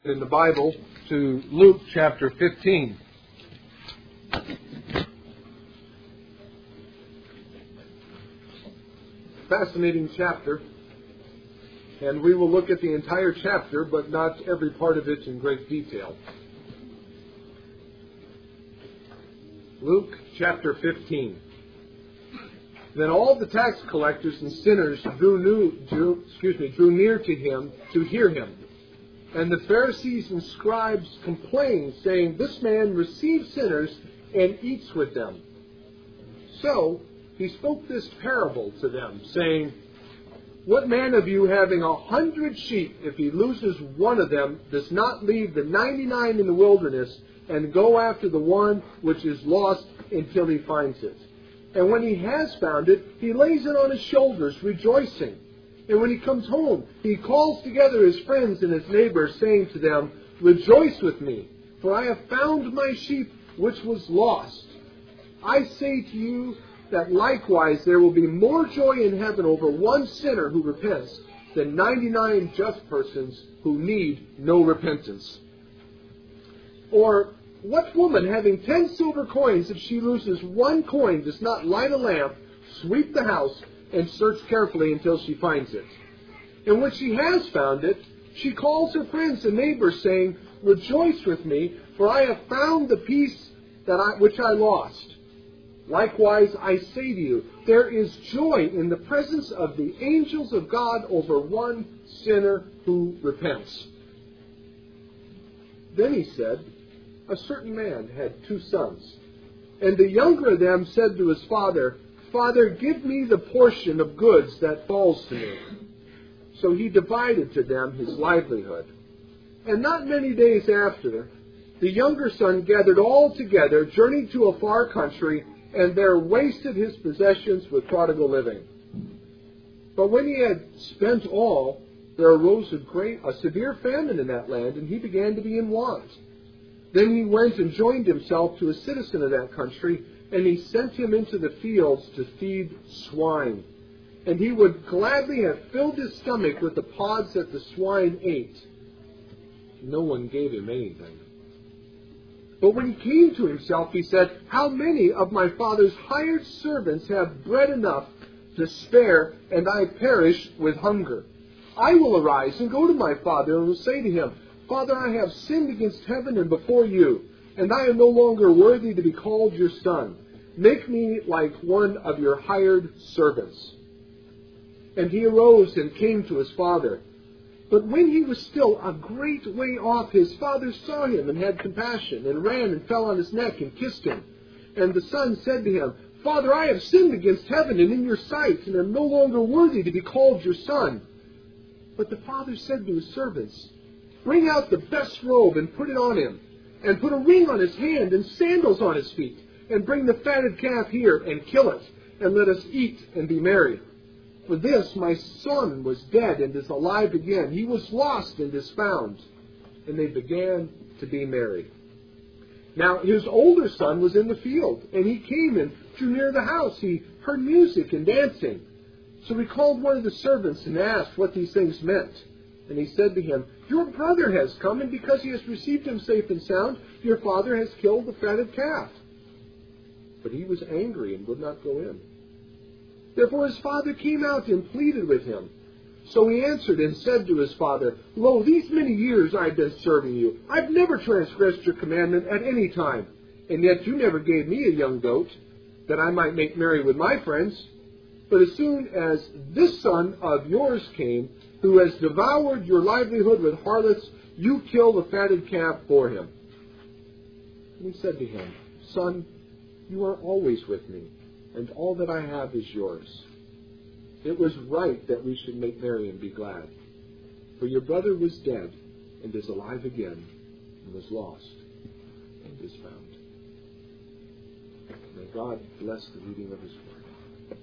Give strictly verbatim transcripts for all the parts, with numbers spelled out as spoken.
in the Bible to Luke chapter fifteen. Fascinating chapter, and we will look at the entire chapter, but not every part of it in great detail. Luke chapter fifteen. Then all the tax collectors and sinners drew, new, drew, excuse me, drew near to him to hear him. And the Pharisees and scribes complained, saying, "This man receives sinners and eats with them." So he spoke this parable to them, saying, "What man of you, having a hundred sheep, if he loses one of them, does not leave the ninety-nine in the wilderness and go after the one which is lost until he finds it? And when he has found it, he lays it on his shoulders, rejoicing. And when he comes home, he calls together his friends and his neighbors, saying to them, 'Rejoice with me, for I have found my sheep which was lost.' I say to you that likewise there will be more joy in heaven over one sinner who repents than ninety-nine just persons who need no repentance. Or what woman, having ten silver coins, if she loses one coin, does not light a lamp, sweep the house, and search carefully until she finds it? And when she has found it, she calls her friends and neighbors, saying, 'Rejoice with me, for I have found the piece that I, which I lost.' Likewise, I say to you, there is joy in the presence of the angels of God over one sinner who repents." Then he said, "A certain man had two sons, and the younger of them said to his father, 'Father, give me the portion of goods that falls to me.' So he divided to them his livelihood. And not many days after, the younger son gathered all together, journeyed to a far country, and there wasted his possessions with prodigal living. But when he had spent all, there arose a great, a severe famine in that land, and he began to be in want. Then he went and joined himself to a citizen of that country, and he sent him into the fields to feed swine. And he would gladly have filled his stomach with the pods that the swine ate. No one gave him anything. But when he came to himself, he said, 'How many of my father's hired servants have bread enough to spare, and I perish with hunger? I will arise and go to my father, and will say to him, Father, I have sinned against heaven and before you, and I am no longer worthy to be called your son. Make me like one of your hired servants.' And he arose and came to his father. But when he was still a great way off, his father saw him and had compassion, and ran and fell on his neck and kissed him. And the son said to him, 'Father, I have sinned against heaven and in your sight, and am no longer worthy to be called your son.' But the father said to his servants, 'Bring out the best robe and put it on him, and put a ring on his hand and sandals on his feet, and bring the fatted calf here and kill it, and let us eat and be merry. For this my son was dead and is alive again. He was lost and is found.' And they began to be merry. Now his older son was in the field, and he came and drew near the house. He heard music and dancing. So he called one of the servants and asked what these things meant. And he said to him, 'Your brother has come, and because he has received him safe and sound, your father has killed the fatted calf.' But he was angry and would not go in. Therefore his father came out and pleaded with him. So he answered and said to his father, 'Lo, these many years I have been serving you. I have never transgressed your commandment at any time. And yet you never gave me a young goat, that I might make merry with my friends. But as soon as this son of yours came, who has devoured your livelihood with harlots, you kill the fatted calf for him.' And he said to him, 'Son, you are always with me, and all that I have is yours. It was right that we should make merry and be glad. For your brother was dead and is alive again, and was lost and is found.'" May God bless the reading of his word.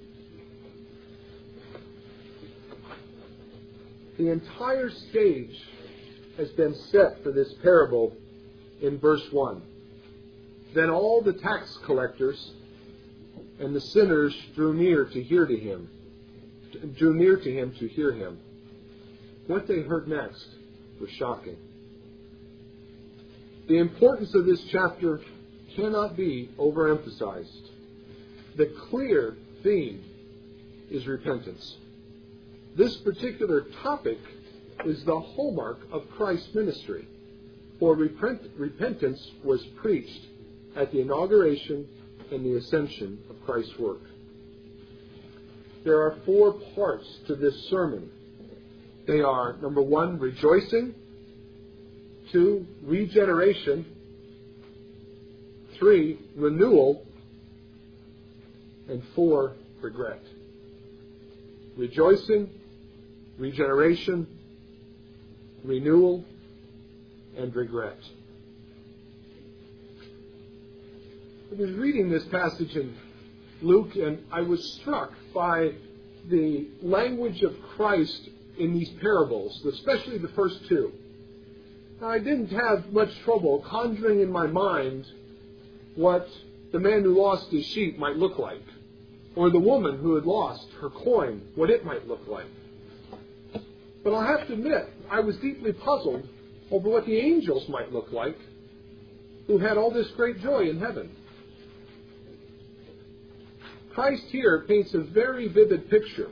The entire stage has been set for this parable in verse one. Then all the tax collectors and the sinners drew near to hear to him, drew near to him to hear him. What they heard next was shocking. The importance of this chapter cannot be overemphasized. The clear theme is repentance. This particular topic is the hallmark of Christ's ministry, for repent, repentance was preached at the inauguration and the ascension of Christ's work. There are four parts to this sermon. They are, number one, rejoicing, two, regeneration, three, renewal, and four, regret. Rejoicing, regeneration, renewal, and regret. I was reading this passage in Luke, and I was struck by the language of Christ in these parables, especially the first two. Now, I didn't have much trouble conjuring in my mind what the man who lost his sheep might look like, or the woman who had lost her coin, what it might look like. But I'll have to admit, I was deeply puzzled over what the angels might look like, who had all this great joy in heaven. Christ here paints a very vivid picture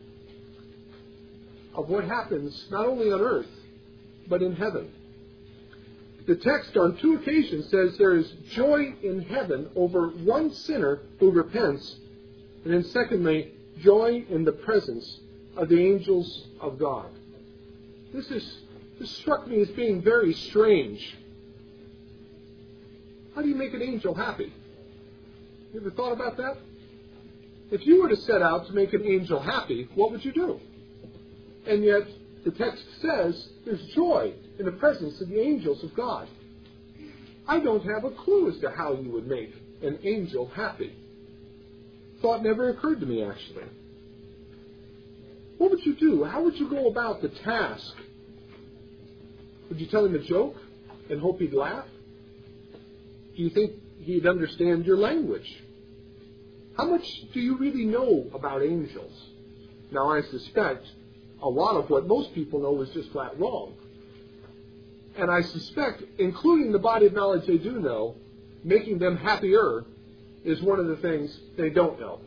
of what happens not only on earth, but in heaven. The text on two occasions says there is joy in heaven over one sinner who repents, and then secondly, joy in the presence of the angels of God. This is this struck me as being very strange. How do you make an angel happy? You ever thought about that? If you were to set out to make an angel happy, what would you do? And yet, the text says there's joy in the presence of the angels of God. I don't have a clue as to how you would make an angel happy. Thought never occurred to me, actually. What would you do? How would you go about the task? Would you tell him a joke and hope he'd laugh? Do you think he'd understand your language? How much do you really know about angels? Now, I suspect a lot of what most people know is just flat wrong. And I suspect, including the body of knowledge they do know, making them happier is one of the things they don't know.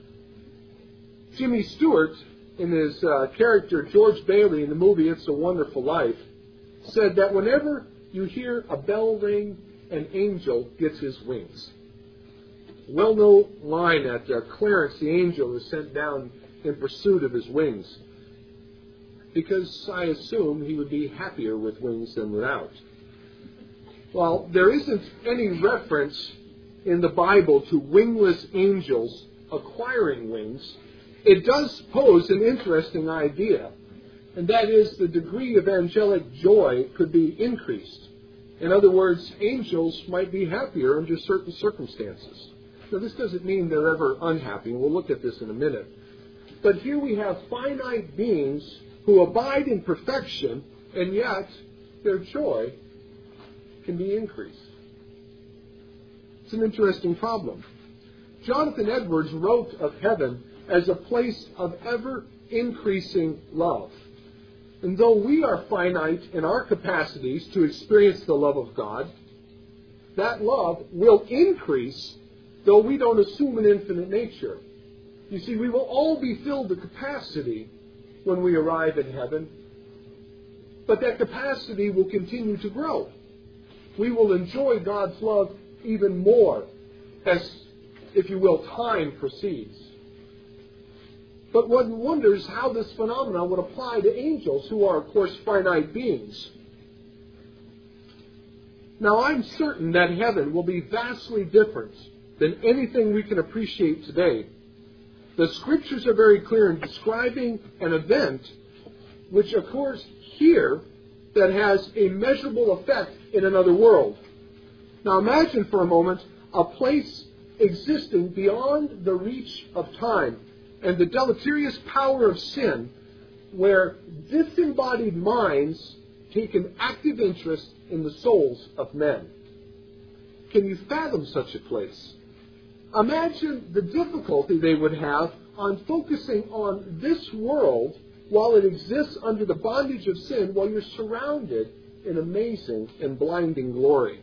Jimmy Stewart, in his uh, character George Bailey in the movie It's a Wonderful Life, said that whenever you hear a bell ring, an angel gets his wings. Well-known line that uh, Clarence the angel is sent down in pursuit of his wings, because I assume he would be happier with wings than without. Well, there isn't any reference in the Bible to wingless angels acquiring wings. It does pose an interesting idea, and that is the degree of angelic joy could be increased. In other words, angels might be happier under certain circumstances. Now, this doesn't mean they're ever unhappy, and we'll look at this in a minute. But here we have finite beings who abide in perfection, and yet their joy can be increased. It's an interesting problem. Jonathan Edwards wrote of heaven as a place of ever-increasing love. And though we are finite in our capacities to experience the love of God, that love will increase, though we don't assume an infinite nature. You see, we will all be filled to capacity when we arrive in heaven, but that capacity will continue to grow. We will enjoy God's love even more as, if you will, time proceeds. But one wonders how this phenomenon would apply to angels, who are, of course, finite beings. Now, I'm certain that heaven will be vastly different than anything we can appreciate today. The Scriptures are very clear in describing an event which occurs here that has a measurable effect in another world. Now, imagine for a moment a place existing beyond the reach of time and the deleterious power of sin, where disembodied minds take an active interest in the souls of men. Can you fathom such a place? Imagine the difficulty they would have on focusing on this world while it exists under the bondage of sin, while you're surrounded in amazing and blinding glory.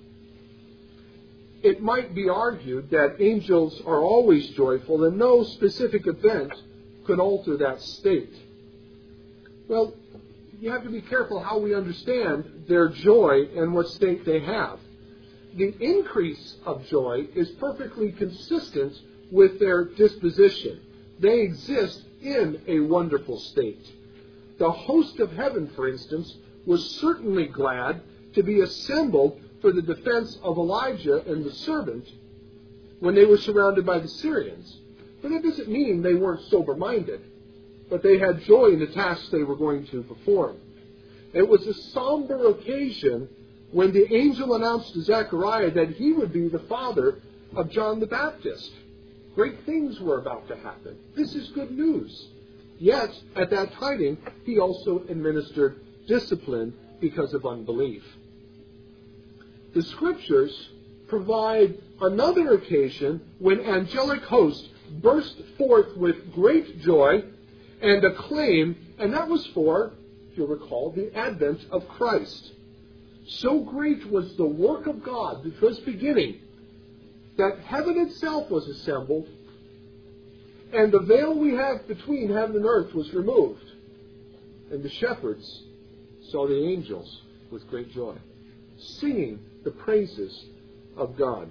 It might be argued that angels are always joyful and no specific event could alter that state. Well, you have to be careful how we understand their joy and what state they have. The increase of joy is perfectly consistent with their disposition. They exist in a wonderful state. The host of heaven, for instance, was certainly glad to be assembled for the defense of Elijah and the servant when they were surrounded by the Syrians. But that doesn't mean they weren't sober-minded, but they had joy in the tasks they were going to perform. It was a somber occasion when the angel announced to Zechariah that he would be the father of John the Baptist. Great things were about to happen. This is good news. Yet, at that tiding, he also administered discipline because of unbelief. The Scriptures provide another occasion when angelic hosts burst forth with great joy and acclaim, and that was for, if you'll recall, the advent of Christ. So great was the work of God that was beginning that heaven itself was assembled, and the veil we have between heaven and earth was removed. And the shepherds saw the angels with great joy, singing the praises of God.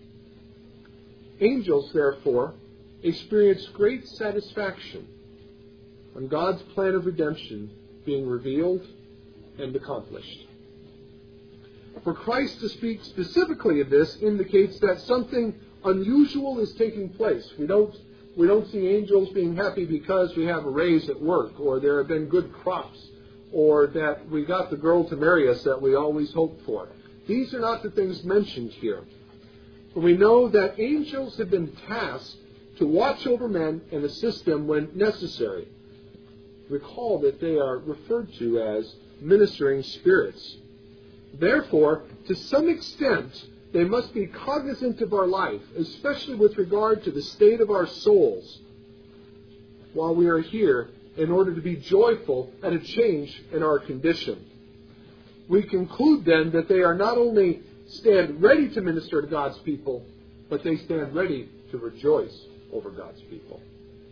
Angels, therefore, experience great satisfaction on God's plan of redemption being revealed and accomplished. For Christ to speak specifically of this indicates that something unusual is taking place. We don't, we don't see angels being happy because we have a raise at work, or there have been good crops, or that we got the girl to marry us that we always hoped for. These are not the things mentioned here. But we know that angels have been tasked to watch over men and assist them when necessary. Recall that they are referred to as ministering spirits. Therefore, to some extent, they must be cognizant of our life, especially with regard to the state of our souls, while we are here, in order to be joyful at a change in our condition. We conclude then that they are not only stand ready to minister to God's people, but they stand ready to rejoice over God's people.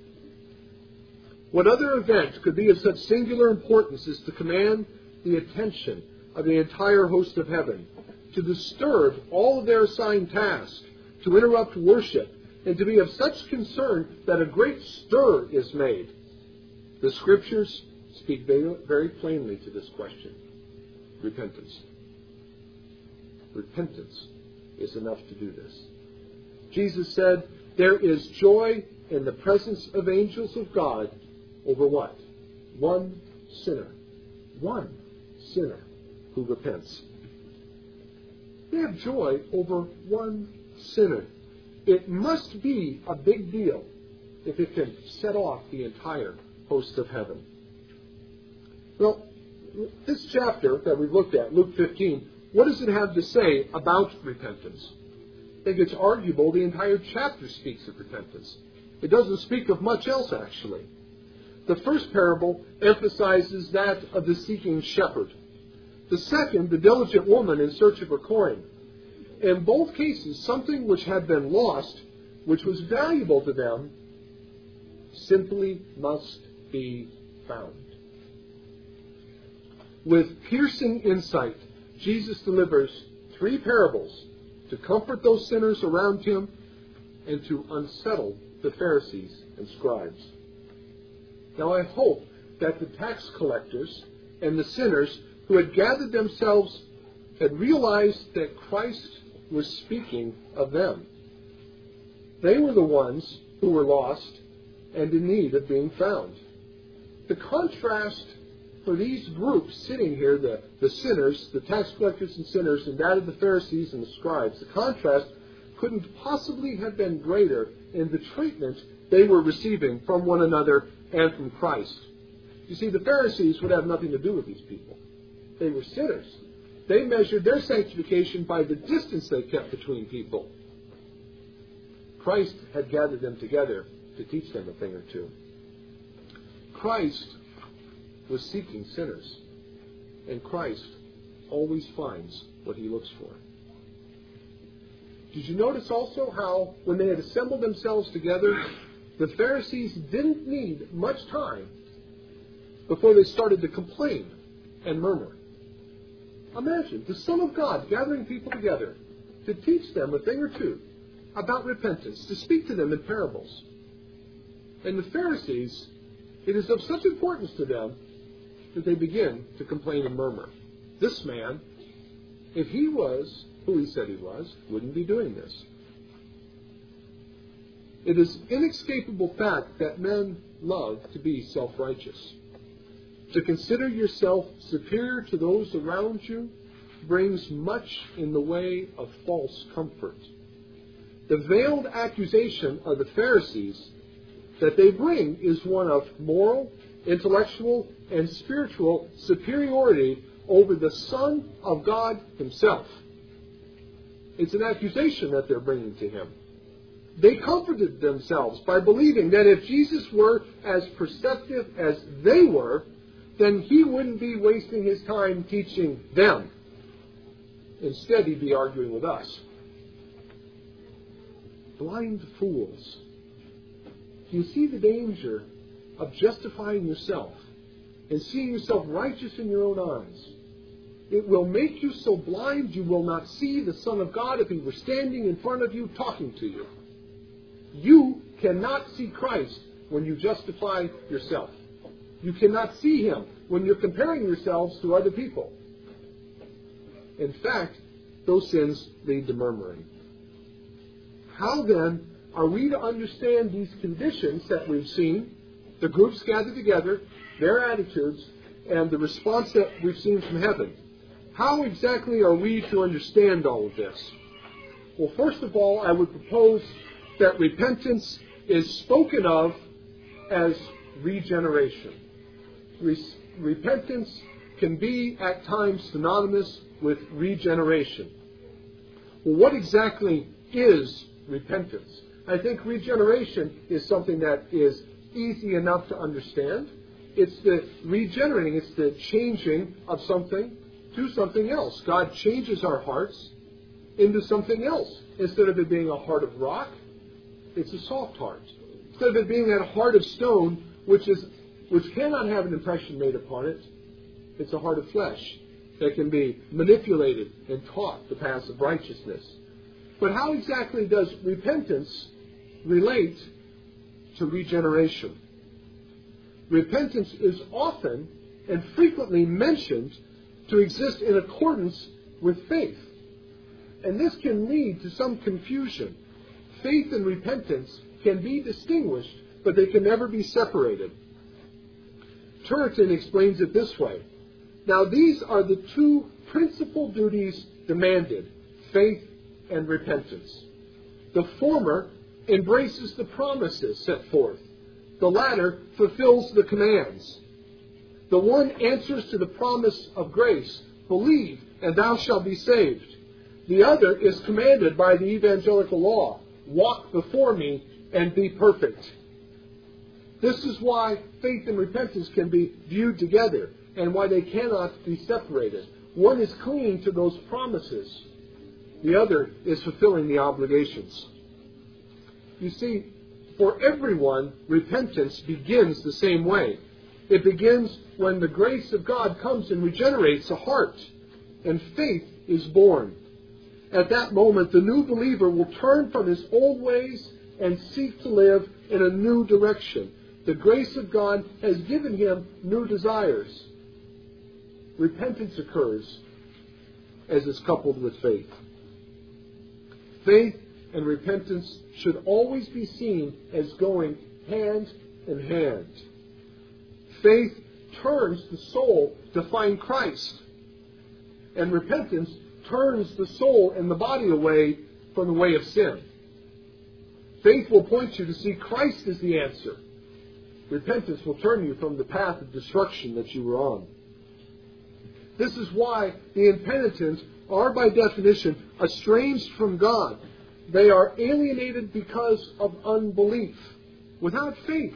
What other event could be of such singular importance as to command the attention of the entire host of heaven, to disturb all of their assigned tasks, to interrupt worship, and to be of such concern that a great stir is made? The Scriptures speak very plainly to this question. Repentance. Repentance is enough to do this. Jesus said, there is joy in the presence of angels of God over what? One sinner. One sinner who repents. They have joy over one sinner. It must be a big deal if it can set off the entire host of heaven. Well, this chapter that we've looked at, Luke fifteen, what does it have to say about repentance? I think it's arguable the entire chapter speaks of repentance. It doesn't speak of much else, actually. The first parable emphasizes that of the seeking shepherd. The second, the diligent woman in search of her coin. In both cases, something which had been lost, which was valuable to them, simply must be found. With piercing insight, Jesus delivers three parables to comfort those sinners around him and to unsettle the Pharisees and scribes. Now I hope that the tax collectors and the sinners who had gathered themselves had realized that Christ was speaking of them. They were the ones who were lost and in need of being found. The contrast for these groups sitting here, the, the sinners, the tax collectors and sinners, and that of the Pharisees and the scribes, the contrast couldn't possibly have been greater in the treatment they were receiving from one another and from Christ. You see, the Pharisees would have nothing to do with these people. They were sinners. They measured their sanctification by the distance they kept between people. Christ had gathered them together to teach them a thing or two. Christ was seeking sinners, and Christ always finds what he looks for. Did you notice also how, when they had assembled themselves together, the Pharisees didn't need much time before they started to complain and murmur? Imagine the Son of God gathering people together to teach them a thing or two about repentance, to speak to them in parables. And the Pharisees, it is of such importance to them that they begin to complain and murmur. This man, if he was who he said he was, wouldn't be doing this. It is inescapable fact that men love to be self-righteous. To consider yourself superior to those around you brings much in the way of false comfort. The veiled accusation of the Pharisees that they bring is one of moral, intellectual, and spiritual superiority over the Son of God himself. It's an accusation that they're bringing to him. They comforted themselves by believing that if Jesus were as perceptive as they were, then he wouldn't be wasting his time teaching them. Instead, he'd be arguing with us. Blind fools. Do you see the danger of justifying yourself and seeing yourself righteous in your own eyes? It will make you so blind you will not see the Son of God if he were standing in front of you talking to you. You cannot see Christ when you justify yourself. You cannot see him when you're comparing yourselves to other people. In fact, those sins lead to murmuring. How then are we to understand these conditions that we've seen, the groups gathered together, their attitudes, and the response that we've seen from heaven? How exactly are we to understand all of this? Well, first of all, I would propose that repentance is spoken of as regeneration. Re- repentance can be at times synonymous with regeneration. Well, what exactly is repentance? I think regeneration is something that is easy enough to understand. It's the regenerating, it's the changing of something to something else. God changes our hearts into something else. Instead of it being a heart of rock, it's a soft heart. Instead of it being that heart of stone, which is which cannot have an impression made upon it, it's a heart of flesh that can be manipulated and taught the paths of righteousness. But how exactly does repentance relate to regeneration? Repentance is often and frequently mentioned to exist in accordance with faith. And this can lead to some confusion. Faith and repentance can be distinguished, but they can never be separated. Turretin explains it this way. Now, these are the two principal duties demanded, faith and repentance. The former embraces the promises set forth. The latter fulfills the commands. The one answers to the promise of grace, believe and thou shalt be saved. The other is commanded by the evangelical law, walk before me and be perfect. This is why faith and repentance can be viewed together and why they cannot be separated. One is clinging to those promises. The other is fulfilling the obligations. You see, for everyone, repentance begins the same way. It begins when the grace of God comes and regenerates a heart, and faith is born. At that moment, the new believer will turn from his old ways and seek to live in a new direction. The grace of God has given him new desires. Repentance occurs as is coupled with faith. Faith and repentance should always be seen as going hand in hand. Faith turns the soul to find Christ, and repentance turns the soul and the body away from the way of sin. Faith will point you to see Christ as the answer. Repentance will turn you from the path of destruction that you were on. This is why the impenitent are by definition estranged from God. They are alienated because of unbelief. Without faith,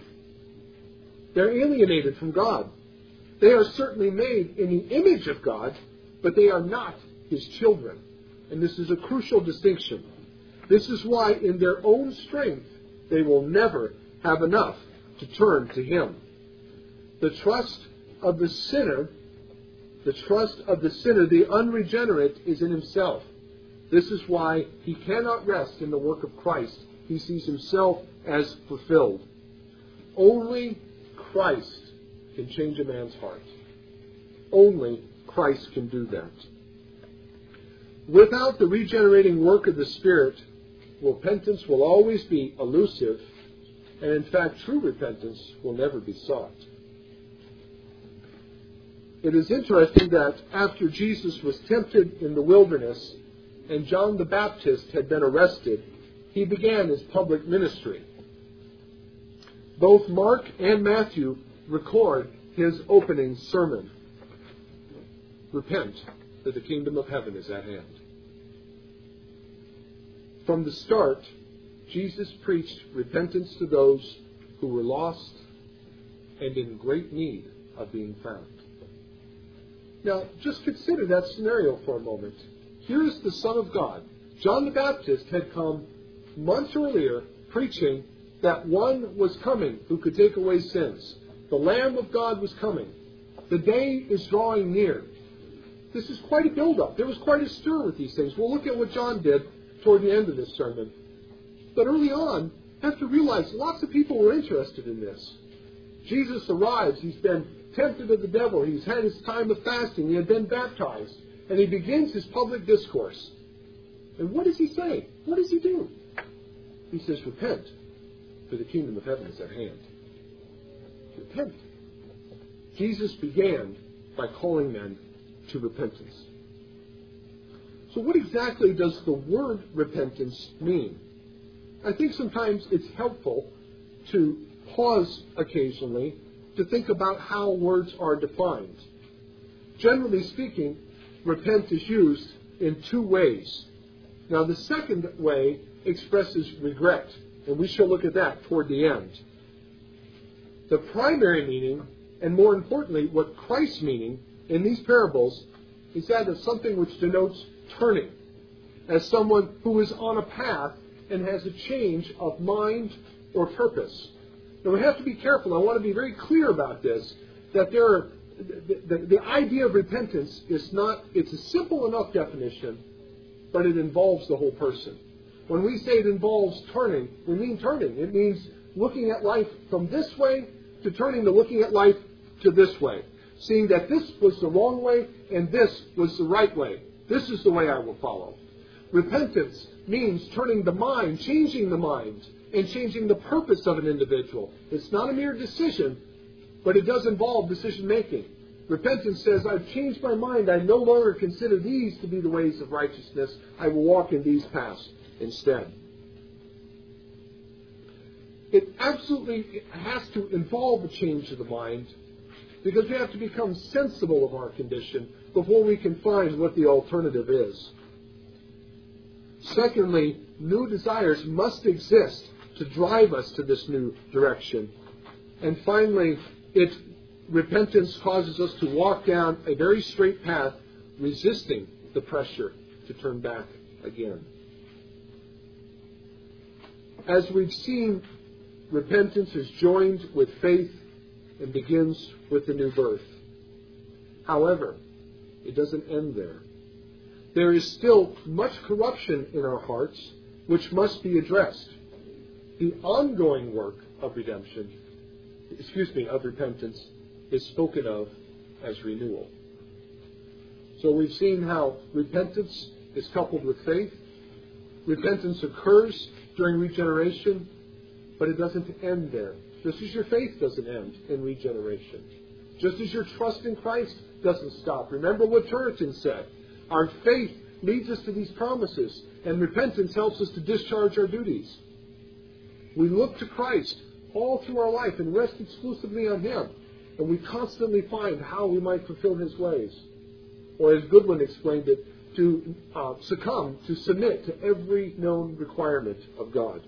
they're alienated from God. They are certainly made in the image of God, but they are not his children. And this is a crucial distinction. This is why in their own strength they will never have enough to turn to him. The trust of the sinner, the trust of the sinner, the unregenerate, is in himself. This is why he cannot rest in the work of Christ. He sees himself as fulfilled. Only Christ can change a man's heart. Only Christ can do that. Without the regenerating work of the Spirit, repentance will always be elusive, and in fact, true repentance will never be sought. It is interesting that after Jesus was tempted in the wilderness and John the Baptist had been arrested, he began his public ministry. Both Mark and Matthew record his opening sermon. Repent, for the kingdom of heaven is at hand. From the start, Jesus preached repentance to those who were lost and in great need of being found. Now, just consider that scenario for a moment. Here is the Son of God. John the Baptist had come months earlier preaching that one was coming who could take away sins. The Lamb of God was coming. The day is drawing near. This is quite a build-up. There was quite a stir with these things. We'll look at what John did toward the end of this sermon. But early on, you have to realize lots of people were interested in this. Jesus arrives. He's been tempted of the devil. He's had his time of fasting. He had been baptized. And he begins his public discourse. And what does he say? What does he do? He says, repent, for the kingdom of heaven is at hand. Repent. Jesus began by calling men to repentance. So what exactly does the word repentance mean? I think sometimes it's helpful to pause occasionally to think about how words are defined. Generally speaking, repent is used in two ways. Now, the second way expresses regret, and we shall look at that toward the end. The primary meaning, and more importantly, what Christ's meaning in these parables, is that of something which denotes turning, as someone who is on a path and has a change of mind or purpose. Now, we have to be careful. I want to be very clear about this, that there are, the, the, the idea of repentance is not, it's a simple enough definition, but it involves the whole person. When we say it involves turning, we mean turning. It means looking at life from this way to turning to looking at life to this way. Seeing that this was the wrong way and this was the right way. This is the way I will follow. Repentance means turning the mind, changing the mind, and changing the purpose of an individual. It's not a mere decision, but it does involve decision making. Repentance says, I've changed my mind. I no longer consider these to be the ways of righteousness. I will walk in these paths instead. It absolutely has to involve a change of the mind, because we have to become sensible of our condition before we can find what the alternative is. Secondly, new desires must exist to drive us to this new direction. And finally, it repentance causes us to walk down a very straight path, resisting the pressure to turn back again. As we've seen, repentance is joined with faith and begins with the new birth. However, it doesn't end there. There is still much corruption in our hearts which must be addressed. The ongoing work of redemption, excuse me, of repentance, is spoken of as renewal. So we've seen how repentance is coupled with faith. Repentance occurs during regeneration, but it doesn't end there. Just as your faith doesn't end in regeneration. Just as your trust in Christ doesn't stop. Remember what Turretin said. Our faith leads us to these promises, and repentance helps us to discharge our duties. We look to Christ all through our life and rest exclusively on Him, and we constantly find how we might fulfill His ways. Or as Goodwin explained it, to uh, succumb, to submit to every known requirement of God.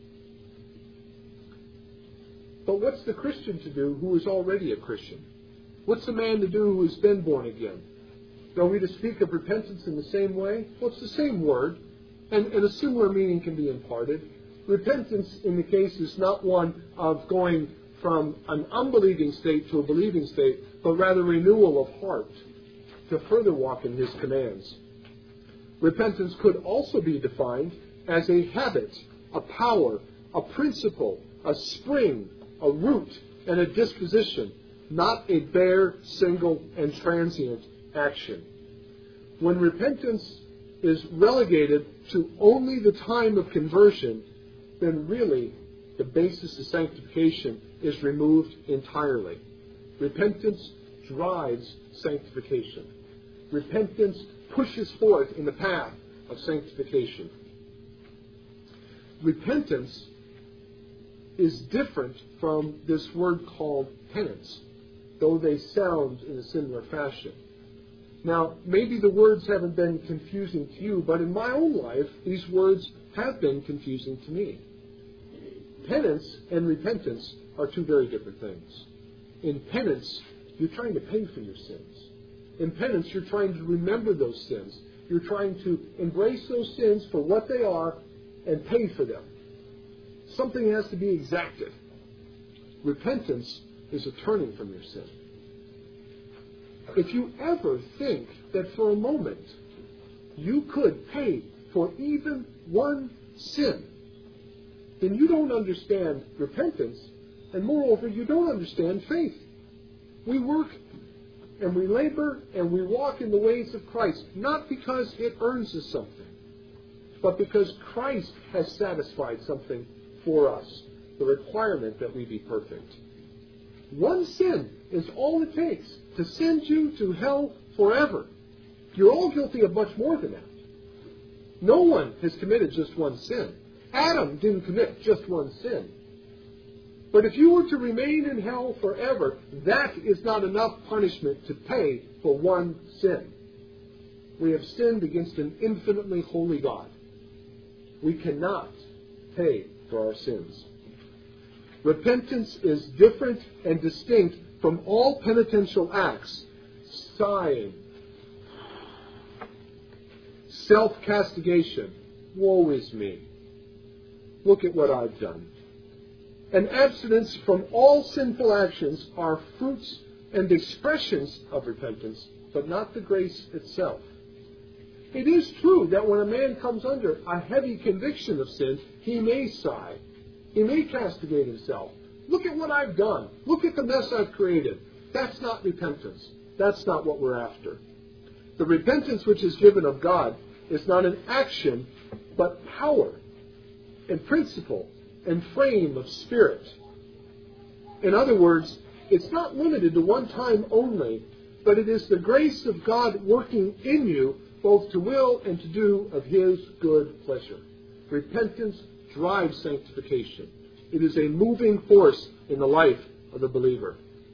But what's the Christian to do who is already a Christian? What's the man to do who has been born again? Are we to speak of repentance in the same way? Well, it's the same word, and, and a similar meaning can be imparted. Repentance, in the case, is not one of going from an unbelieving state to a believing state, but rather renewal of heart to further walk in His commands. Repentance could also be defined as a habit, a power, a principle, a spring, a root, and a disposition, not a bare, single, and transient action. When repentance is relegated to only the time of conversion, then really the basis of sanctification is removed entirely. Repentance drives sanctification. Repentance pushes forth in the path of sanctification. Repentance is different from this word called penance, though they sound in a similar fashion. Now, maybe the words haven't been confusing to you, but in my own life, these words have been confusing to me. Penance and repentance are two very different things. In penance, you're trying to pay for your sins. In penance, you're trying to remember those sins. You're trying to embrace those sins for what they are and pay for them. Something has to be exacted. Repentance is a turning from your sin. If you ever think that for a moment you could pay for even one sin, then you don't understand repentance, and moreover, you don't understand faith. We work and we labor and we walk in the ways of Christ, not because it earns us something, but because Christ has satisfied something for us, the requirement that we be perfect. One sin is all it takes to send you to hell forever. You're all guilty of much more than that. No one has committed just one sin. Adam didn't commit just one sin. But if you were to remain in hell forever, that is not enough punishment to pay for one sin. We have sinned against an infinitely holy God. We cannot pay for our sins. Repentance is different and distinct from all penitential acts. Sighing, self-castigation, woe is me, look at what I've done. And abstinence from all sinful actions are fruits and expressions of repentance, but not the grace itself. It is true that when a man comes under a heavy conviction of sin, he may sigh. He may castigate himself. Look at what I've done. Look at the mess I've created. That's not repentance. That's not what we're after. The repentance which is given of God is not an action, but power and principle and frame of spirit. In other words, it's not limited to one time only, but it is the grace of God working in you both to will and to do of His good pleasure. Repentance drives sanctification. It is a moving force in the life of the believer.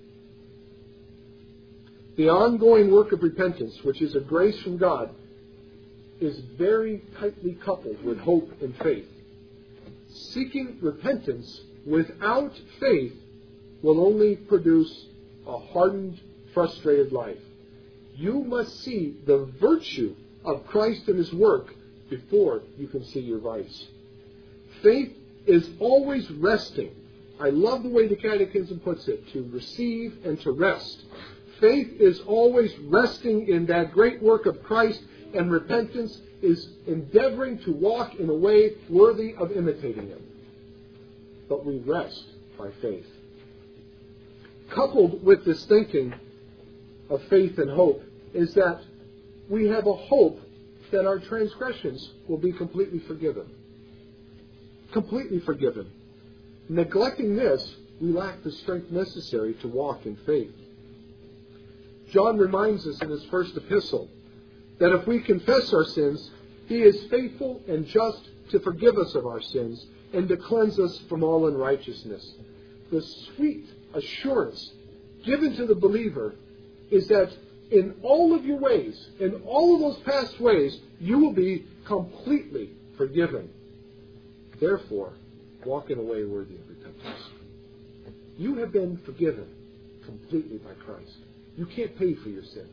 The ongoing work of repentance, which is a grace from God, is very tightly coupled with hope and faith. Seeking repentance without faith will only produce a hardened, frustrated life. You must see the virtue of Christ and His work before you can see your vice. Faith is always resting. I love the way the Catechism puts it, to receive and to rest. Faith is always resting in that great work of Christ, and repentance is endeavoring to walk in a way worthy of imitating Him. But we rest by faith. Coupled with this thinking of faith and hope is that we have a hope that our transgressions will be completely forgiven. Completely forgiven. Neglecting this, we lack the strength necessary to walk in faith. John reminds us in his first epistle that if we confess our sins, He is faithful and just to forgive us of our sins and to cleanse us from all unrighteousness. The sweet assurance given to the believer is that in all of your ways, in all of those past ways, you will be completely forgiven. Therefore, walk in a way worthy of repentance. You have been forgiven completely by Christ. You can't pay for your sins.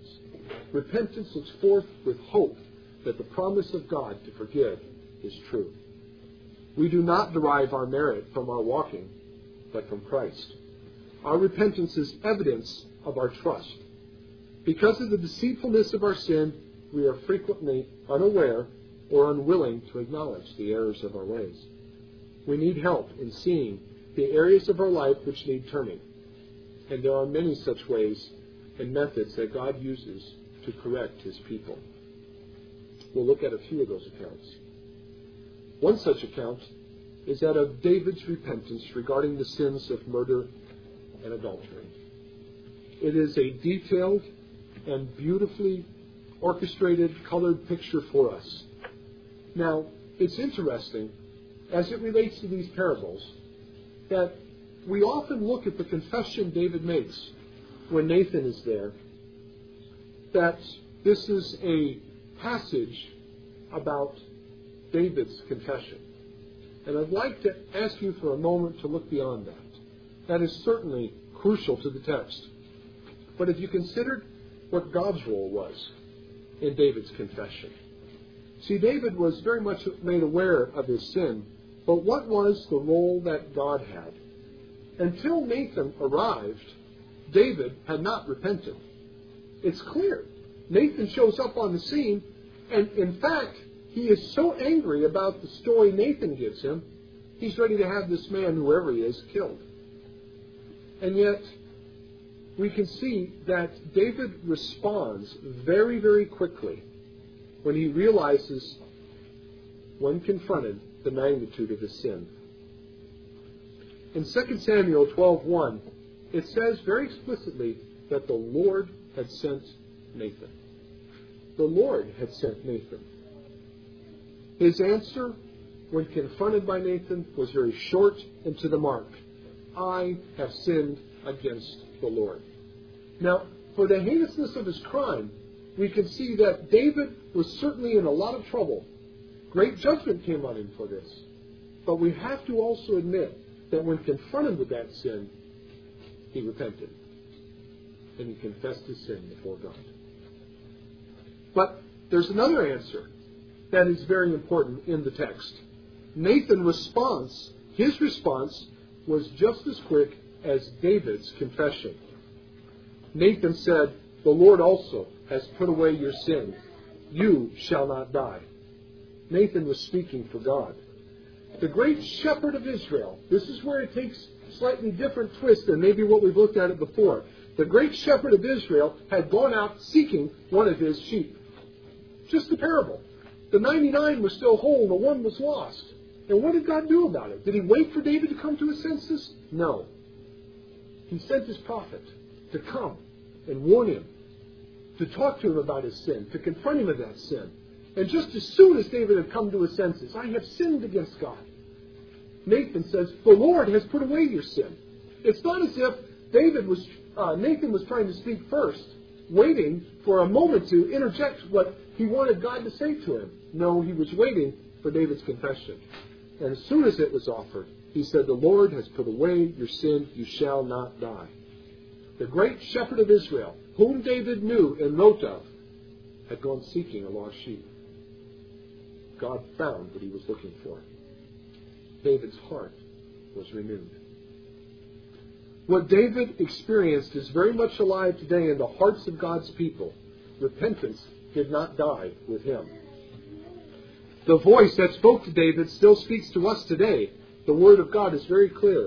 Repentance looks forth with hope that the promise of God to forgive is true. We do not derive our merit from our walking, but from Christ. Our repentance is evidence of our trust. Because of the deceitfulness of our sin, we are frequently unaware or unwilling to acknowledge the errors of our ways. We need help in seeing the areas of our life which need turning. And there are many such ways and methods that God uses to correct His people. We'll look at a few of those accounts. One such account is that of David's repentance regarding the sins of murder and adultery. It is a detailed and beautifully orchestrated, colored picture for us. Now, it's interesting, as it relates to these parables, that we often look at the confession David makes when Nathan is there, that this is a passage about David's confession. And I'd like to ask you for a moment to look beyond that. That is certainly crucial to the text. But if you considered what God's role was in David's confession. See, David was very much made aware of his sin, but what was the role that God had? Until Nathan arrived, David had not repented. It's clear. Nathan shows up on the scene, and in fact, he is so angry about the story Nathan gives him, he's ready to have this man, whoever he is, killed. And yet, we can see that David responds very, very quickly when he realizes, when confronted, the magnitude of his sin. In Second Samuel twelve one, it says very explicitly that the Lord had sent Nathan. The Lord had sent Nathan. His answer, when confronted by Nathan, was very short and to the mark. I have sinned against the Lord. Now, for the heinousness of his crime, we can see that David was certainly in a lot of trouble. Great judgment came on him for this. But we have to also admit that when confronted with that sin, he repented. And he confessed his sin before God. But there's another answer that is very important in the text. Nathan's response, his response, was just as quick as David's confession. Nathan said, "The Lord also has put away your sin. You shall not die." Nathan was speaking for God. The great shepherd of Israel, this is where it takes a slightly different twist than maybe what we've looked at it before. The great shepherd of Israel had gone out seeking one of his sheep. Just a parable. The ninety-nine was still whole, the one was lost. And what did God do about it? Did he wait for David to come to his senses? No. He sent his prophet to come and warn him, to talk to him about his sin, to confront him of that sin. And just as soon as David had come to his senses, I have sinned against God, Nathan says, the Lord has put away your sin. It's not as if David was, uh, Nathan was trying to speak first, waiting for a moment to interject what he wanted God to say to him. No, he was waiting for David's confession. And as soon as it was offered, he said, the Lord has put away your sin, you shall not die. The great shepherd of Israel, whom David knew and wrote of, had gone seeking a lost sheep. God found what he was looking for. David's heart was renewed. What David experienced is very much alive today in the hearts of God's people. Repentance did not die with him. The voice that spoke to David still speaks to us today. The Word of God is very clear.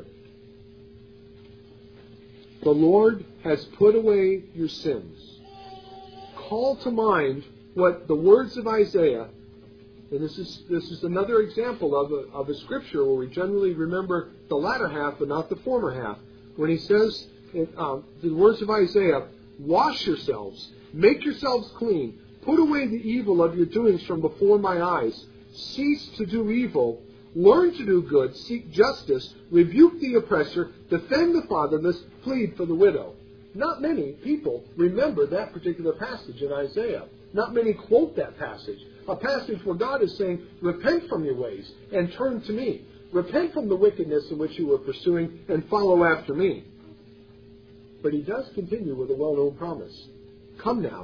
The Lord has put away your sins. Call to mind what the words of Isaiah, and this is this is another example of a, of a scripture where we generally remember the latter half but not the former half. When he says, in, um, the words of Isaiah, wash yourselves, make yourselves clean, put away the evil of your doings from before my eyes, cease to do evil, learn to do good, seek justice, rebuke the oppressor, defend the fatherless, plead for the widow. Not many people remember that particular passage in Isaiah. Not many quote that passage. A passage where God is saying, repent from your ways and turn to me. Repent from the wickedness in which you were pursuing and follow after me. But he does continue with a well-known promise. Come now,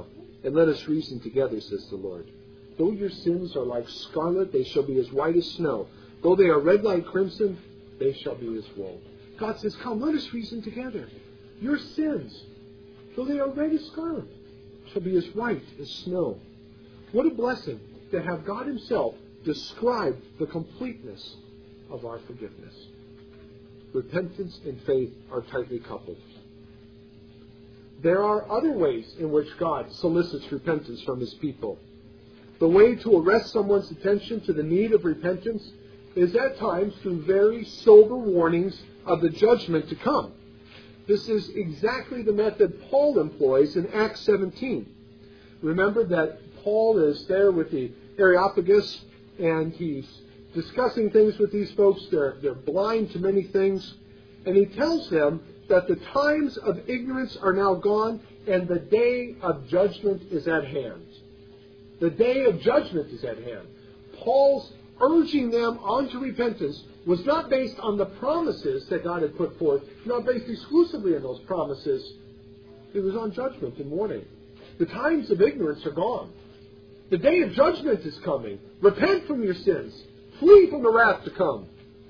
and let us reason together, says the Lord. Though your sins are like scarlet, they shall be as white as snow. Though they are red like crimson, they shall be as wool. God says, come, let us reason together. Your sins, though they are red as scarlet, shall be as white as snow. What a blessing to have God himself describe the completeness of our forgiveness. Repentance and faith are tightly coupled. There are other ways in which God solicits repentance from his people. The way to arrest someone's attention to the need of repentance is at times through very sober warnings of the judgment to come. This is exactly the method Paul employs in Acts seventeen. Remember that Paul is there with the Areopagus, and he's discussing things with these folks. They're, they're blind to many things. And he tells them that the times of ignorance are now gone, and the day of judgment is at hand. The day of judgment is at hand. Paul's urging them on to repentance was not based on the promises that God had put forth, not based exclusively on those promises. It was on judgment and warning. The times of ignorance are gone. The day of judgment is coming. Repent from your sins. Flee from the wrath to come.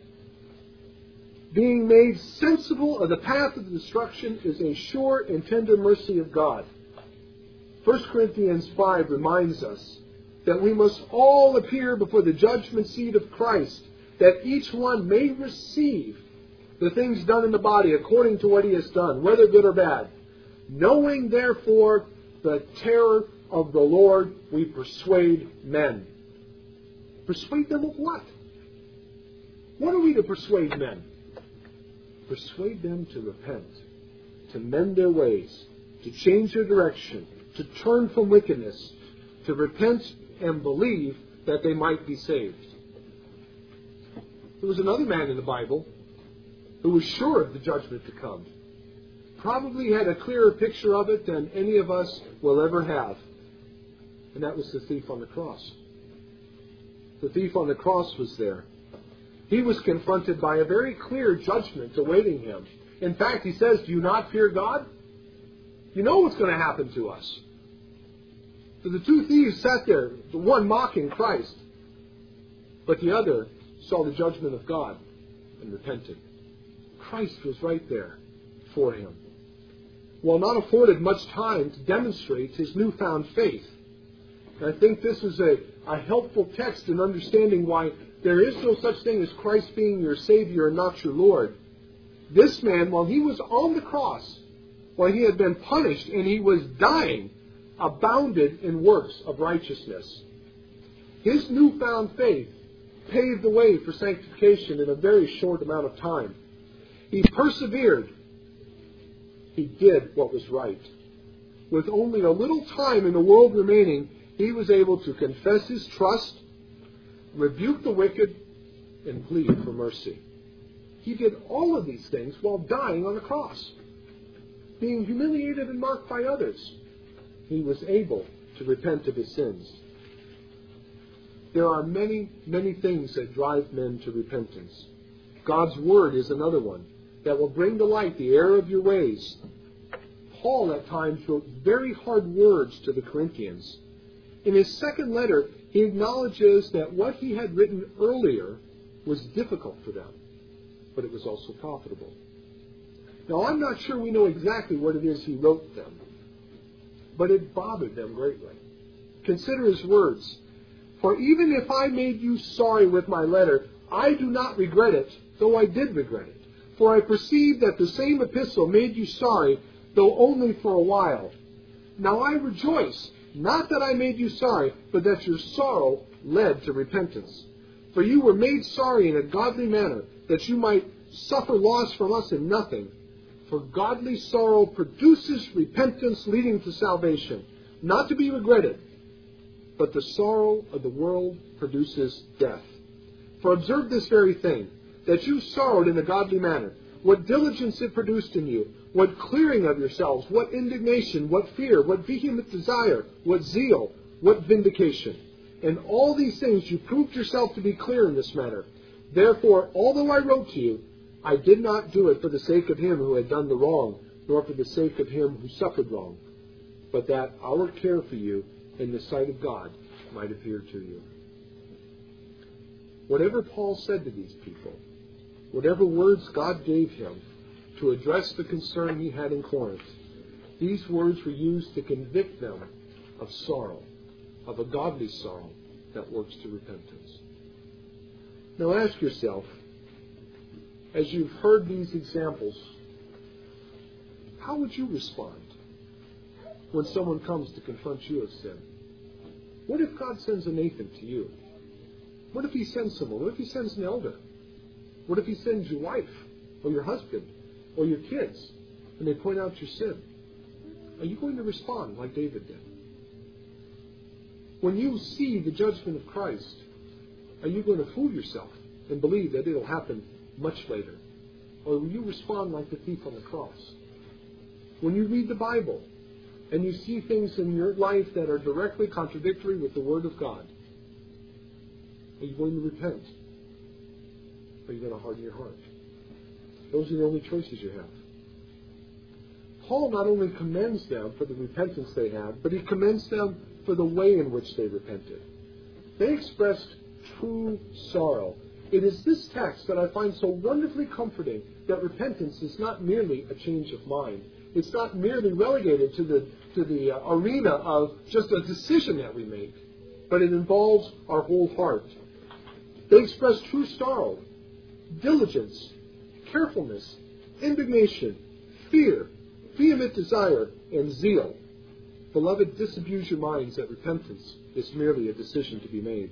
Being made sensible of the path of destruction is a sure and tender mercy of God. First Corinthians five reminds us that we must all appear before the judgment seat of Christ, that each one may receive the things done in the body according to what he has done, whether good or bad. Knowing, therefore, the terror of the Lord, we persuade men. Persuade them of what? What are we to persuade men? Persuade them to repent, to mend their ways, to change their direction, to turn from wickedness, to repent and believe that they might be saved. There was another man in the Bible who was sure of the judgment to come. Probably had a clearer picture of it than any of us will ever have. And that was the thief on the cross. The thief on the cross was there. He was confronted by a very clear judgment awaiting him. In fact, he says, do you not fear God? You know what's going to happen to us. So the two thieves sat there, the one mocking Christ, but the other saw the judgment of God and repented. Christ was right there for him. While not afforded much time to demonstrate his newfound faith. And I think this is a, a helpful text in understanding why there is no such thing as Christ being your Savior and not your Lord. This man, while he was on the cross, while he had been punished and he was dying, abounded in works of righteousness. His newfound faith paved the way for sanctification in a very short amount of time. He persevered. He did what was right. With only a little time in the world remaining, he was able to confess his trust, rebuke the wicked, and plead for mercy. He did all of these things while dying on the cross, being humiliated and mocked by others. He was able to repent of his sins. There are many, many things that drive men to repentance. God's Word is another one that will bring to light the error of your ways. Paul at times wrote very hard words to the Corinthians. In his second letter, he acknowledges that what he had written earlier was difficult for them, but it was also profitable. Now, I'm not sure we know exactly what it is he wrote them, but it bothered them greatly. Consider his words. For even if I made you sorry with my letter, I do not regret it, though I did regret it. For I perceive that the same epistle made you sorry, though only for a while. Now I rejoice, not that I made you sorry, but that your sorrow led to repentance. For you were made sorry in a godly manner, that you might suffer loss from us in nothing. For godly sorrow produces repentance leading to salvation, not to be regretted. But the sorrow of the world produces death. For observe this very thing, that you sorrowed in a godly manner, what diligence it produced in you, what clearing of yourselves, what indignation, what fear, what vehement desire, what zeal, what vindication. In all these things you proved yourself to be clear in this matter. Therefore, although I wrote to you, I did not do it for the sake of him who had done the wrong, nor for the sake of him who suffered wrong. but that our care for you in the sight of God might appear to you. Whatever Paul said to these people, whatever words God gave him to address the concern he had in Corinth, these words were used to convict them of sorrow, of a godly sorrow that works to repentance. Now ask yourself, as you've heard these examples, how would you respond when someone comes to confront you of sin? What if God sends a Nathan to you? What if he sends someone? What if he sends an elder? What if he sends your wife or your husband or your kids and they point out your sin? Are you going to respond like David did? When you see the judgment of Christ, are you going to fool yourself and believe that it'll happen much later? Or will you respond like the thief on the cross? When you read the Bible and you see things in your life that are directly contradictory with the Word of God, are you going to repent? Or are you going to harden your heart? Those are the only choices you have. Paul not only commends them for the repentance they had, but he commends them for the way in which they repented. They expressed true sorrow. It is this text that I find so wonderfully comforting, that repentance is not merely a change of mind. It's not merely relegated to the, to the uh, arena of just a decision that we make, but it involves our whole heart. They express true sorrow, diligence, carefulness, indignation, fear, vehement desire, and zeal. Beloved, disabuse your minds that repentance is merely a decision to be made.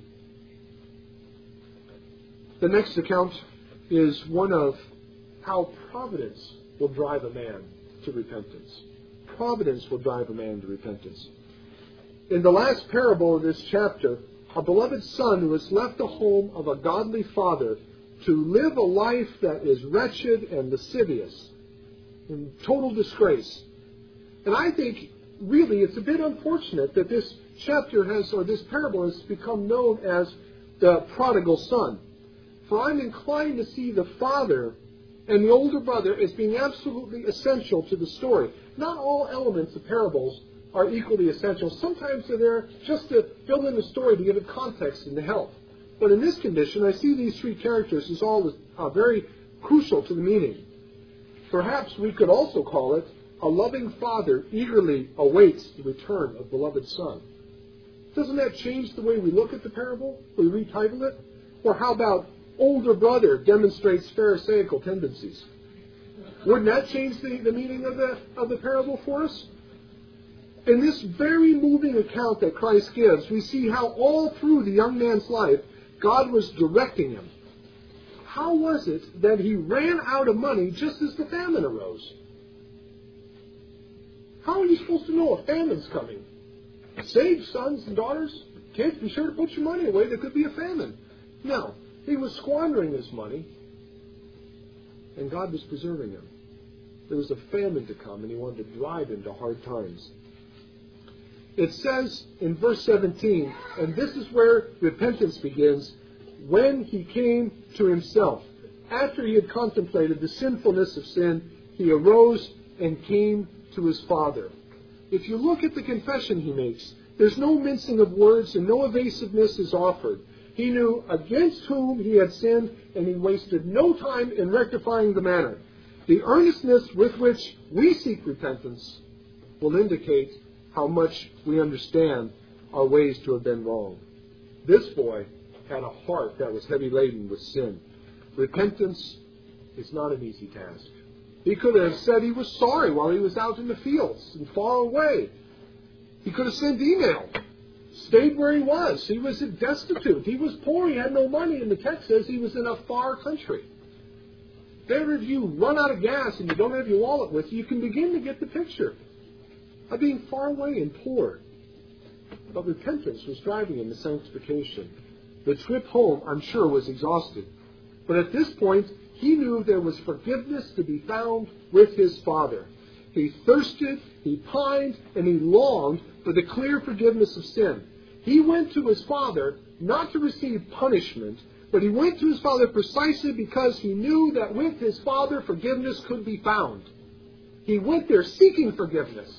The next account is one of how providence will drive a man to repentance. Providence will drive a man to repentance. In the last parable of this chapter, a beloved son who has left the home of a godly father to live a life that is wretched and lascivious, in total disgrace. And I think, really, it's a bit unfortunate that this chapter has, or this parable has become known as the prodigal son. For I'm inclined to see the father and the older brother as being absolutely essential to the story. Not all elements of parables are equally essential. Sometimes they're there just to fill in the story, to give it context and to help. But in this condition, I see these three characters as all uh, very crucial to the meaning. Perhaps we could also call it, a loving father eagerly awaits the return of beloved son. Doesn't that change the way we look at the parable? We retitle it? Or how about older brother demonstrates pharisaical tendencies? Wouldn't that change the, the meaning of the, of the parable for us? In this very moving account that Christ gives, we see how all through the young man's life, God was directing him. How was it that he ran out of money just as the famine arose? How are you supposed to know a famine's coming? Save sons and daughters, kids, be sure to put your money away. There could be a famine. No, he was squandering his money, and God was preserving him. There was a famine to come, and he wanted to drive him to hard times. It says in verse seventeen, and this is where repentance begins, when he came to himself. After he had contemplated the sinfulness of sin, he arose and came to his father. If you look at the confession he makes, there's no mincing of words and no evasiveness is offered. He knew against whom he had sinned, and he wasted no time in rectifying the matter. The earnestness with which we seek repentance will indicate how much we understand our ways to have been wrong. This boy had a heart that was heavy laden with sin. Repentance is not an easy task. He could have said he was sorry while he was out in the fields and far away. He could have sent email, stayed where he was. He was destitute. He was poor. He had no money. And the text says he was in a far country. There, if you run out of gas and you don't have your wallet with you, you can begin to get the picture of being far away and poor. But repentance was driving him to sanctification. The trip home, I'm sure, was exhausted. But at this point, he knew there was forgiveness to be found with his Father. He thirsted, he pined, and he longed for the clear forgiveness of sin. He went to his Father not to receive punishment, but he went to his Father precisely because he knew that with his Father forgiveness could be found. He went there seeking forgiveness.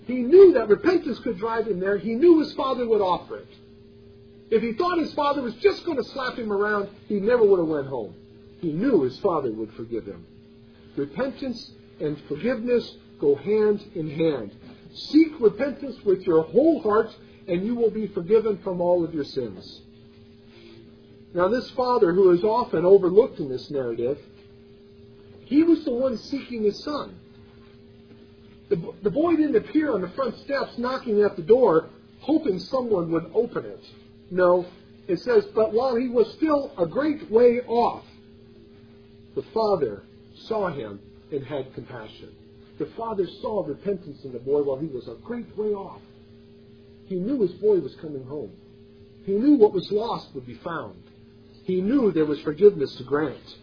He knew that repentance could drive him there. He knew his father would offer it. If he thought his father was just going to slap him around, he never would have went home. He knew his father would forgive him. Repentance and forgiveness go hand in hand. Seek repentance with your whole heart, and you will be forgiven from all of your sins. Now, this father, who is often overlooked in this narrative, he was the one seeking his son. The, the boy didn't appear on the front steps knocking at the door, hoping someone would open it. No, it says, but while he was still a great way off, the father saw him and had compassion. The father saw repentance in the boy while he was a great way off. He knew his boy was coming home. He knew what was lost would be found. He knew there was forgiveness to grant.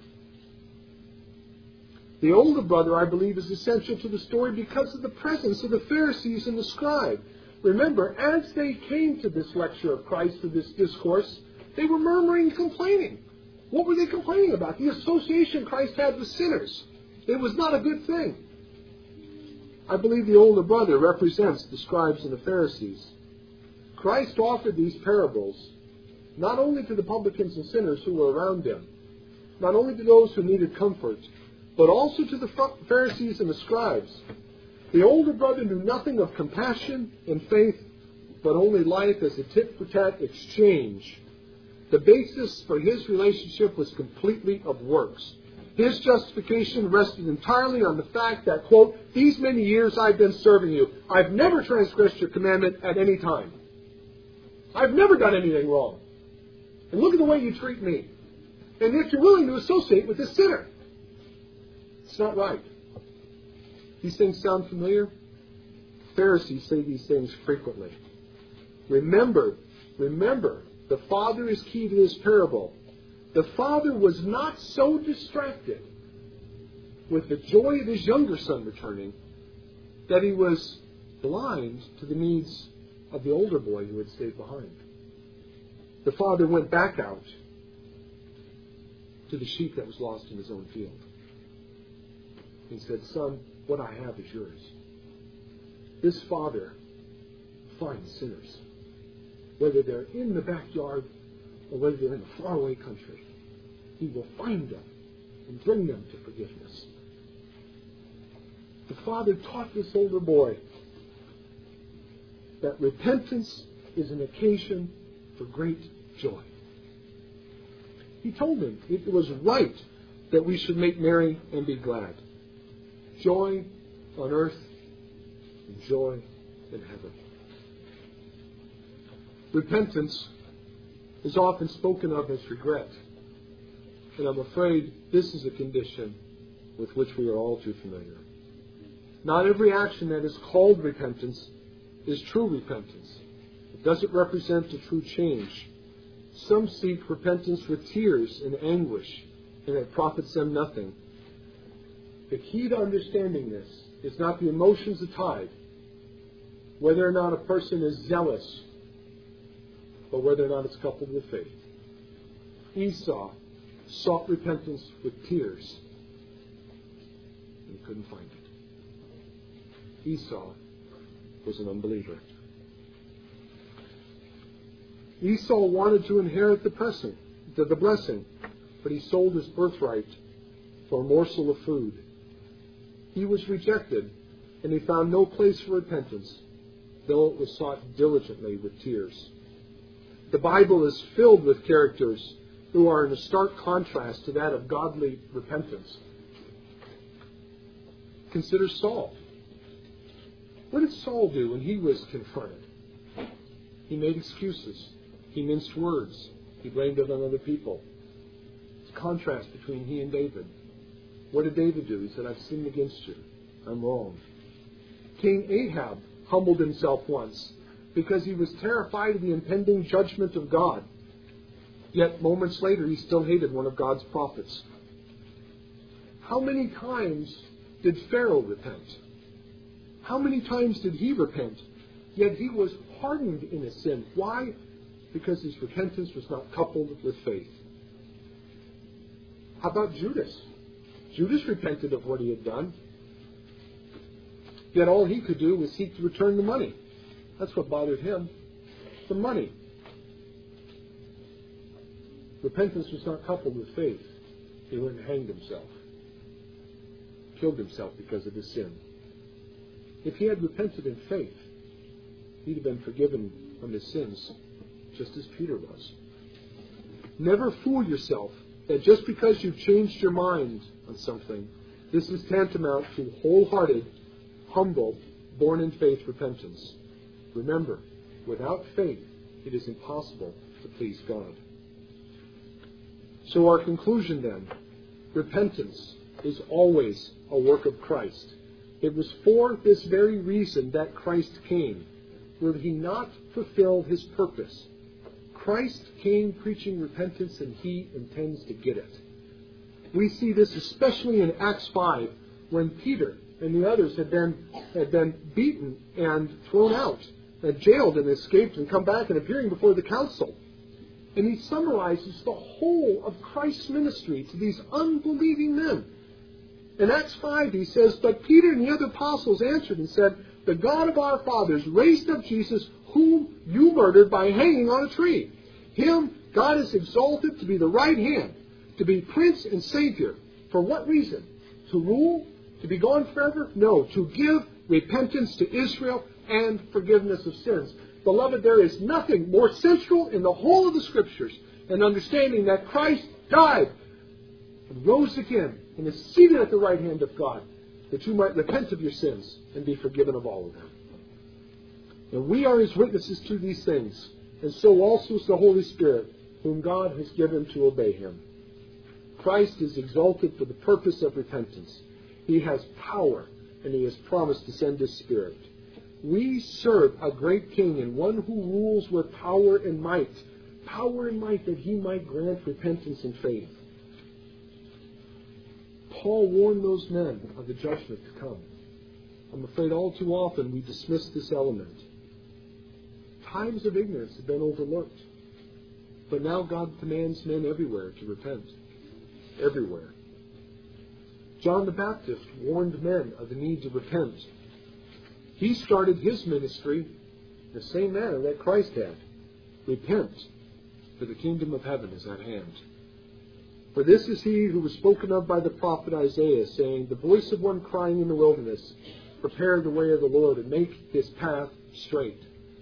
The older brother, I believe, is essential to the story because of the presence of the Pharisees and the scribe. Remember, as they came to this lecture of Christ, to this discourse, they were murmuring and complaining. What were they complaining about? The association Christ had with sinners. It was not a good thing. I believe the older brother represents the scribes and the Pharisees. Christ offered these parables not only to the publicans and sinners who were around him, not only to those who needed comfort, but also to the Pharisees and the scribes. The older brother knew nothing of compassion and faith, but only life as a tit-for-tat exchange. The basis for his relationship was completely of works. His justification rested entirely on the fact that, quote, these many years I've been serving you. I've never transgressed your commandment at any time. I've never done anything wrong. And look at the way you treat me. And yet you're willing to associate with this sinner. It's not right. These things sound familiar? Pharisees say these things frequently. Remember, remember, the father is key to this parable. The father was not so distracted with the joy of his younger son returning that he was blind to the needs of the older boy who had stayed behind. The father went back out to the sheep that was lost in his own field. He said, son, what I have is yours. This father finds sinners, whether they're in the backyard or whether they're in a faraway country. He will find them and bring them to forgiveness. The father taught this older boy that repentance is an occasion for great joy. He told him it was right that we should make merry and be glad. Joy on earth and joy in heaven. Repentance is often spoken of as regret. And I'm afraid this is a condition with which we are all too familiar. Not every action that is called repentance is true repentance. It doesn't represent a true change. Some seek repentance with tears and anguish, and it profits them nothing. The key to understanding this is not the emotions of tide, whether or not a person is zealous, but whether or not it's coupled with faith. Esau sought repentance with tears and couldn't find it. Esau was an unbeliever. Esau wanted to inherit the blessing, the, the blessing, but he sold his birthright for a morsel of food. He was rejected, and he found no place for repentance, though it was sought diligently with tears. The Bible is filled with characters who are in a stark contrast to that of godly repentance. Consider Saul. What did Saul do when he was confronted? He made excuses. He minced words. He blamed it on other people. It's a contrast between he and David. What did David do? He said, I've sinned against you. I'm wrong. King Ahab humbled himself once because he was terrified of the impending judgment of God. Yet moments later, he still hated one of God's prophets. How many times did Pharaoh repent? How many times did he repent? Yet he was hardened in his sin. Why? Because his repentance was not coupled with faith. How about Judas? Judas repented of what he had done. Yet all he could do was seek to return the money. That's what bothered him. The money. Repentance was not coupled with faith. He went and hanged himself. Killed himself because of his sin. If he had repented in faith, he'd have been forgiven from his sins, just as Peter was. Never fool yourself that just because you've changed your mind on something, this is tantamount to wholehearted, humble, born in faith repentance. Remember, without faith, it is impossible to please God. So our conclusion then, repentance is always a work of Christ. It was for this very reason that Christ came. Will he not fulfill his purpose? Christ came preaching repentance, and he intends to get it. We see this especially in Acts five, when Peter and the others had been, had been beaten and thrown out, and jailed and escaped and come back and appearing before the council. And he summarizes the whole of Christ's ministry to these unbelieving men. In Acts five, he says, "But Peter and the other apostles answered and said, 'The God of our fathers raised up Jesus, whom you murdered by hanging on a tree. Him God has exalted to be the right hand, to be Prince and Savior.' For what reason? To rule? To be gone forever? No, to give repentance to Israel and forgiveness of sins." Beloved, there is nothing more central in the whole of the Scriptures than understanding that Christ died and rose again and is seated at the right hand of God, that you might repent of your sins and be forgiven of all of them. And we are his witnesses to these things, and so also is the Holy Spirit, whom God has given to obey him. Christ is exalted for the purpose of repentance. He has power, and he has promised to send his Spirit. We serve a great King, and one who rules with power and might. Power and might that he might grant repentance and faith. Paul warned those men of the judgment to come. I'm afraid all too often we dismiss this element. Times of ignorance have been overlooked. But now God commands men everywhere to repent. Everywhere. John the Baptist warned men of the need to repent. He started his ministry in the same manner that Christ had. Repent, for the kingdom of heaven is at hand. For this is he who was spoken of by the prophet Isaiah, saying, "The voice of one crying in the wilderness, prepare the way of the Lord, and make his path straight."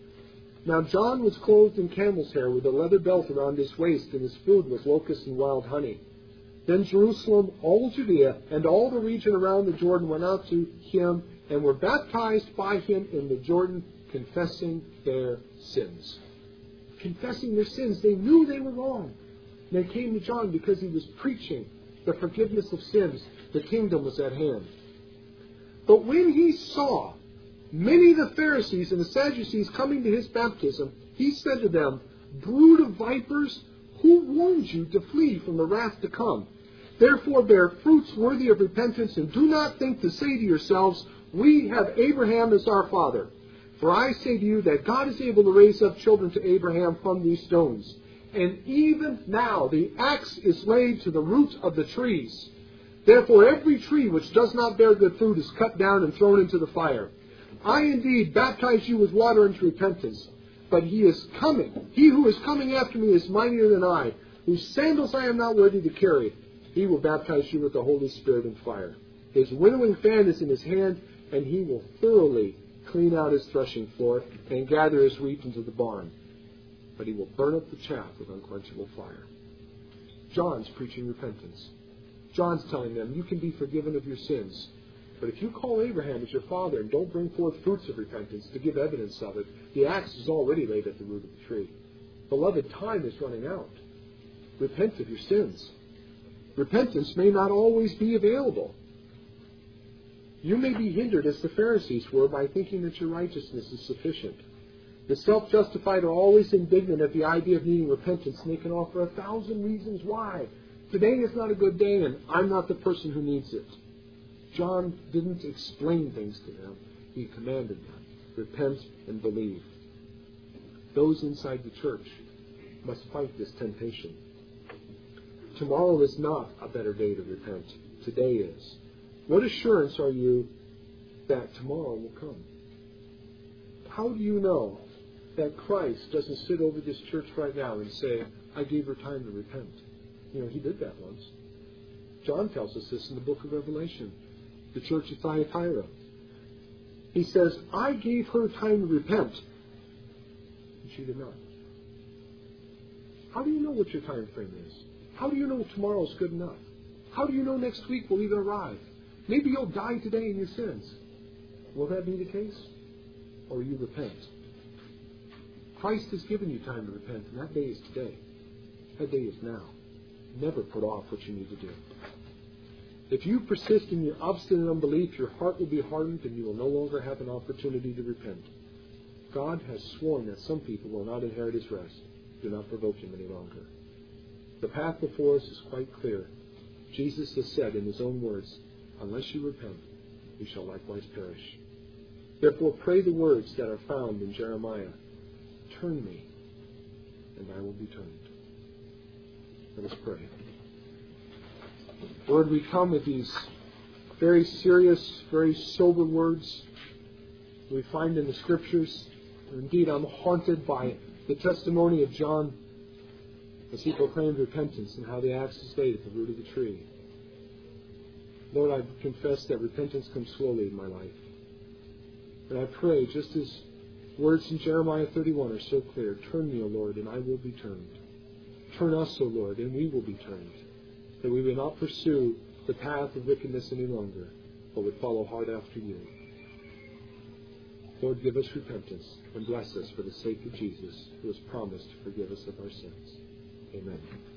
Now John was clothed in camel's hair, with a leather belt around his waist, and his food was locusts and wild honey. Then Jerusalem, all Judea, and all the region around the Jordan went out to him, and were baptized by him in the Jordan, confessing their sins. Confessing their sins. They knew they were wrong. And they came to John because he was preaching the forgiveness of sins. The kingdom was at hand. But when he saw many of the Pharisees and the Sadducees coming to his baptism, he said to them, "Brood of vipers, who warned you to flee from the wrath to come? Therefore bear fruits worthy of repentance, and do not think to say to yourselves, 'We have Abraham as our father.' For I say to you that God is able to raise up children to Abraham from these stones. And even now the axe is laid to the root of the trees. Therefore every tree which does not bear good fruit is cut down and thrown into the fire. I indeed baptize you with water unto repentance, but he is coming. He who is coming after me is mightier than I, whose sandals I am not worthy to carry. He will baptize you with the Holy Spirit and fire. His winnowing fan is in his hand, and he will thoroughly clean out his threshing floor and gather his wheat into the barn. But he will burn up the chaff with unquenchable fire." John's preaching repentance. John's telling them, you can be forgiven of your sins. But if you call Abraham as your father and don't bring forth fruits of repentance to give evidence of it, the axe is already laid at the root of the tree. Beloved, time is running out. Repent of your sins. Repentance may not always be available. You may be hindered, as the Pharisees were, by thinking that your righteousness is sufficient. The self-justified are always indignant at the idea of needing repentance, and they can offer a thousand reasons why. Today is not a good day, and I'm not the person who needs it. John didn't explain things to them. He commanded them. Repent and believe. Those inside the church must fight this temptation. Tomorrow is not a better day to repent. Today is. What assurance are you that tomorrow will come? How do you know that Christ doesn't sit over this church right now and say, I gave her time to repent? You know, he did that once. John tells us this in the book of Revelation, the church of Thyatira. He says, I gave her time to repent, and she did not. How do you know what your time frame is? How do you know tomorrow is good enough? How do you know next week will even arrive? Maybe you'll die today in your sins. Will that be the case? Or you repent? Christ has given you time to repent, and that day is today. That day is now. Never put off what you need to do. If you persist in your obstinate unbelief, your heart will be hardened and you will no longer have an opportunity to repent. God has sworn that some people will not inherit his rest. Do not provoke him any longer. The path before us is quite clear. Jesus has said in his own words, unless you repent, you shall likewise perish. Therefore pray the words that are found in Jeremiah. Turn me, and I will be turned. Let us pray. Lord, we come with these very serious, very sober words we find in the Scriptures. Indeed, I'm haunted by the testimony of John as he proclaimed repentance and how the axe is laid at the root of the tree. Lord, I confess that repentance comes slowly in my life. And I pray, just as words in Jeremiah thirty-one are so clear, turn me, O Lord, and I will be turned. Turn us, O Lord, and we will be turned, that we would not pursue the path of wickedness any longer, but would follow hard after you. Lord, give us repentance and bless us for the sake of Jesus, who has promised to forgive us of our sins. Amen.